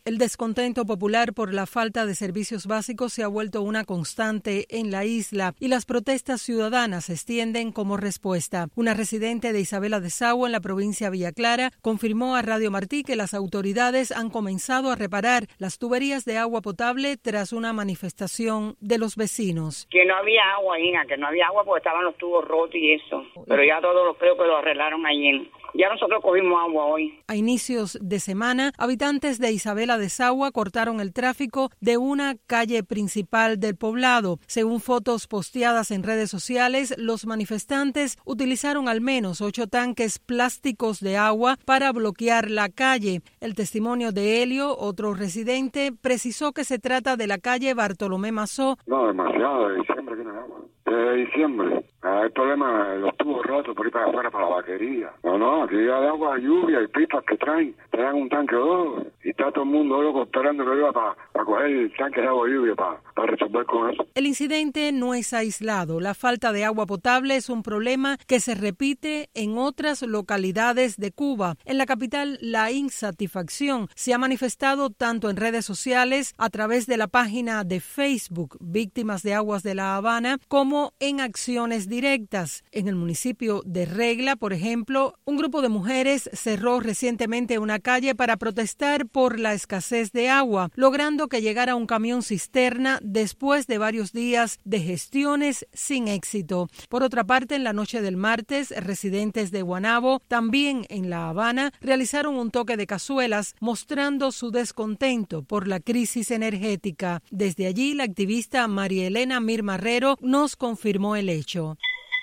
El descontento popular por la falta de servicios básicos se ha vuelto una constante en la isla y las protestas ciudadanas se extienden como respuesta. Una residente de Isabela de Sagua, en la provincia de Villa Clara, confirmó a Radio Martí que las autoridades han comenzado a reparar las tuberías de agua potable tras una manifestación de los vecinos. Que no había agua, Ina, que no había agua porque estaban los tubos rotos y eso. Pero ya todos los creo que lo arreglaron ayer. Ya nosotros cogimos agua hoy. A inicios de semana, habitantes de Isabela de Sagua cortaron el tráfico de una calle principal del poblado. Según fotos posteadas en redes sociales, los manifestantes utilizaron al menos 8 tanques plásticos de agua para bloquear la calle. El testimonio de Helio, otro residente, precisó que se trata de la calle Bartolomé Mazó. No, demasiado, de diciembre que no hay agua. De diciembre. Hay problema, los tubos rotos por ir para afuera, para la vaquería. No, aquí hay agua, lluvia y pipas que traen un tanque o dos. Y está todo el mundo loco esperando que iba para coger el tanque de agua y lluvia para resolver con eso. El incidente no es aislado. La falta de agua potable es un problema que se repite en otras localidades de Cuba. En la capital, la insatisfacción se ha manifestado tanto en redes sociales, a través de la página de Facebook Víctimas de Aguas de La Habana, como en acciones directas. En el municipio de Regla, por ejemplo, un grupo de mujeres cerró recientemente una calle para protestar por la escasez de agua, logrando que llegara un camión cisterna después de varios días de gestiones sin éxito. Por otra parte, en la noche del martes, residentes de Guanabo, también en La Habana, realizaron un toque de cazuelas mostrando su descontento por la crisis energética. Desde allí, la activista María Elena Mir Marrero nos confirmó el hecho.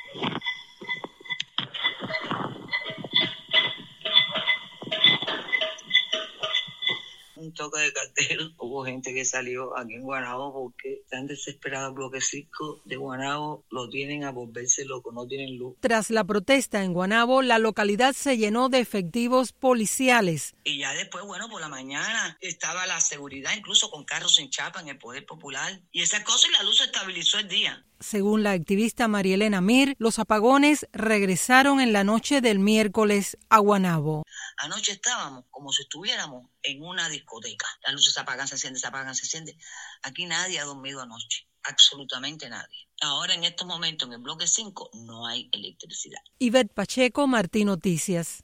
Un toque de cartel, hubo gente que salió aquí en Guanabo porque están desesperados. Bloque 5 de Guanabo lo tienen a volverse loco, no tienen luz. Tras la protesta en Guanabo, la localidad se llenó de efectivos policiales. Y ya después, por la mañana estaba la seguridad, incluso con carros sin chapa en el Poder Popular. Y esa cosa, y la luz se estabilizó el día. Según la activista María Elena Mir, los apagones regresaron en la noche del miércoles a Guanabo. Anoche estábamos como si estuviéramos en una discoteca. Las luces se apagan, se encienden, se apagan, se encienden. Aquí nadie ha dormido anoche, absolutamente nadie. Ahora en estos momentos en el bloque 5 no hay electricidad. Ivette Pacheco, Martí Noticias.